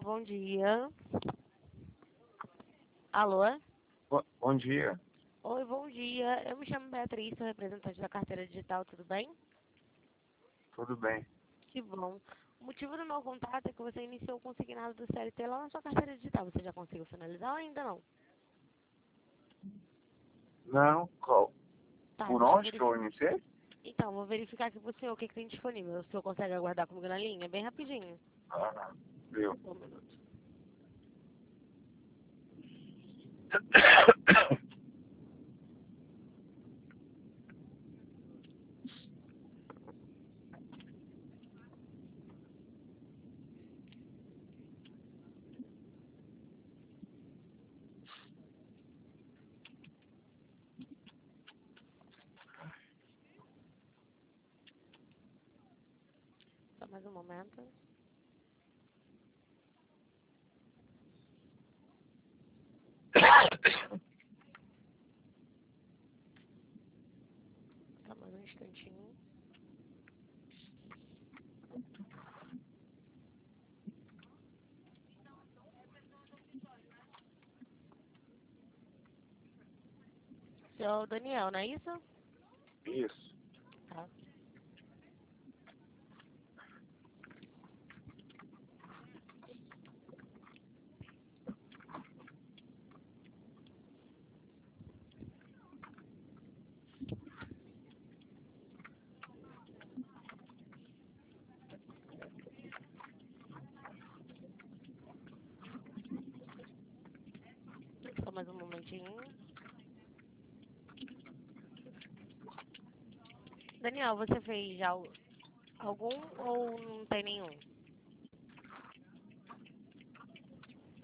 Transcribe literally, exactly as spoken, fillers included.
Bom dia. Alô? Bo- Bom dia, Oi, bom dia. Eu me chamo Beatriz, sou representante da carteira digital, tudo bem? tudo bem? Que bom. O motivo do meu contato é que você iniciou o consignado do C L T lá na sua carteira digital. Você já conseguiu finalizar ou ainda não? Não, qual? Tá, Por deixa eu onde que eu verificar. iniciei? Então, vou verificar aqui pro senhor o que, que tem disponível. O senhor consegue aguardar comigo na linha? Bem rapidinho. Ah, não. Viu? Um minuto. Só mais um momento. Só mais um instantinho. Seu Daniel, não é isso? Isso. Tá. Só mais um momentinho. Daniel, você fez já al- algum ou não tem nenhum?